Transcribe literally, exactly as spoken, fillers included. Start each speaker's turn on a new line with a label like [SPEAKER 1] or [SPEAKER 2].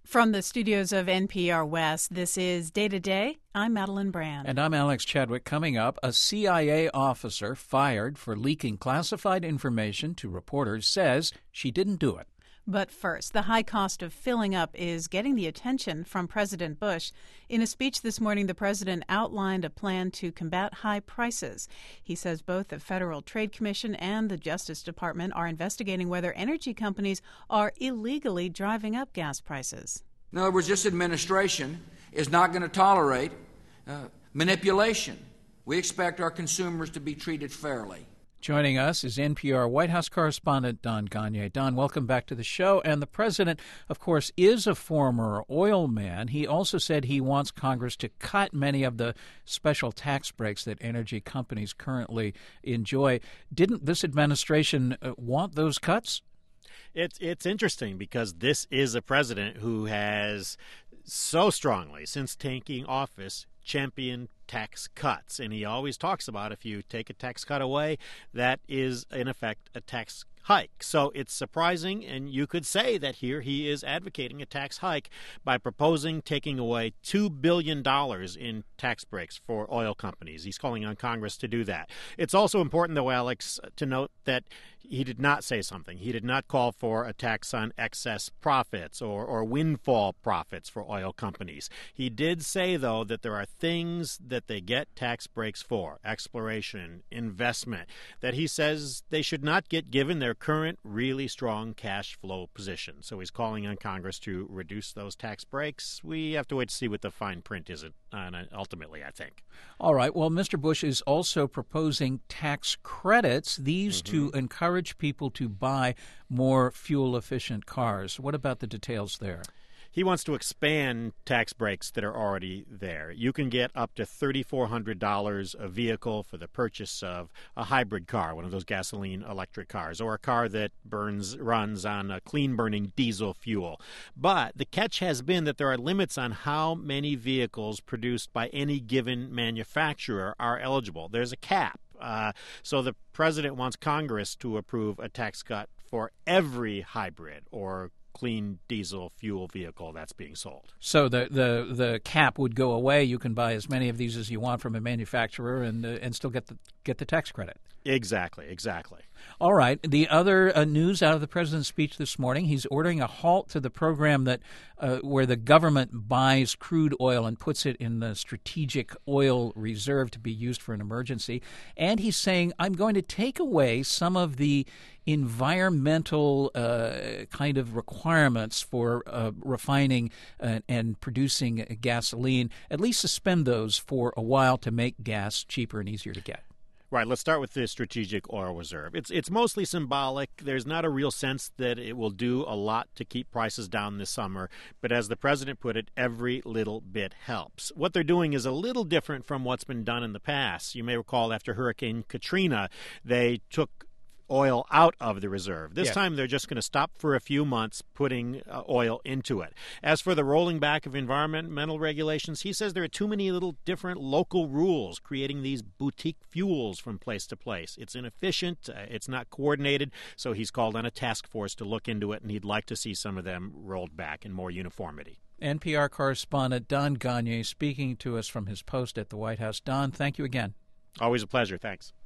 [SPEAKER 1] From the studios of N P R West, this is Day to Day. I'm Madeline Brand.
[SPEAKER 2] And I'm Alex Chadwick. Coming up, a C I A officer fired for leaking classified information to reporters says she didn't do it.
[SPEAKER 1] But first, the high cost of filling up is getting the attention from President Bush. In a speech this morning, the president outlined a plan to combat high prices. He says both the Federal Trade Commission and the Justice Department are investigating whether energy companies are illegally driving up gas prices.
[SPEAKER 3] In other words, this administration is not going to tolerate uh, manipulation. We expect our consumers to be treated fairly.
[SPEAKER 2] Joining us is N P R White House correspondent Don Gonyea. Don, welcome back to the show. And the president, of course, is a former oil man. He also said he wants Congress to cut many of the special tax breaks that energy companies currently enjoy. Didn't this administration want those cuts?
[SPEAKER 4] It's it's interesting because this is a president who has so strongly, since taking office, championed tax cuts. And he always talks about if you take a tax cut away, that is, in effect, a tax hike. So it's surprising, and you could say that here he is advocating a tax hike by proposing taking away two billion dollars in tax breaks for oil companies. He's calling on Congress to do that. It's also important, though, Alex, to note that he did not say something. He did not call for a tax on excess profits or, or windfall profits for oil companies. He did say, though, that there are things that they get tax breaks for, exploration, investment, that he says they should not get given their current really strong cash flow position. So he's calling on Congress to reduce those tax breaks. We have to wait to see what the fine print is uh, ultimately, I think.
[SPEAKER 2] All right. Well, Mister Bush is also proposing tax credits, these mm-hmm. to encourage people to buy more fuel-efficient cars. What about the details there?
[SPEAKER 4] He wants to expand tax breaks that are already there. You can get up to three thousand four hundred dollars a vehicle for the purchase of a hybrid car, one of those gasoline electric cars, or a car that burns runs on a clean-burning diesel fuel. But the catch has been that there are limits on how many vehicles produced by any given manufacturer are eligible. There's a cap. Uh, so the president wants Congress to approve a tax cut for every hybrid or clean diesel fuel vehicle that's being sold.
[SPEAKER 2] So the, the, the cap would go away. You can buy as many of these as you want from a manufacturer and uh, and still get the get the tax credit.
[SPEAKER 4] Exactly, exactly.
[SPEAKER 2] All right. The other uh, news out of the president's speech this morning, he's ordering a halt to the program that uh, where the government buys crude oil and puts it in the strategic oil reserve to be used for an emergency. And he's saying, I'm going to take away some of the environmental uh, kind of requirements for uh, refining uh, and producing gasoline, at least suspend those for a while to make gas cheaper and easier to get.
[SPEAKER 4] Right. Let's start with the strategic oil reserve. It's it's mostly symbolic. There's not a real sense that it will do a lot to keep prices down this summer. But as the president put it, every little bit helps. What they're doing is a little different from what's been done in the past. You may recall after Hurricane Katrina, they took oil out of the reserve. This yeah. time they're just going to stop for a few months putting uh, oil into it. As for the rolling back of environmental regulations, he says there are too many little different local rules creating these boutique fuels from place to place. It's inefficient. Uh, it's not coordinated. So he's called on a task force to look into it, and he'd like to see some of them rolled back in more uniformity.
[SPEAKER 2] N P R correspondent Don Gonyea speaking to us from his post at the White House. Don, thank you again.
[SPEAKER 4] Always a pleasure. Thanks.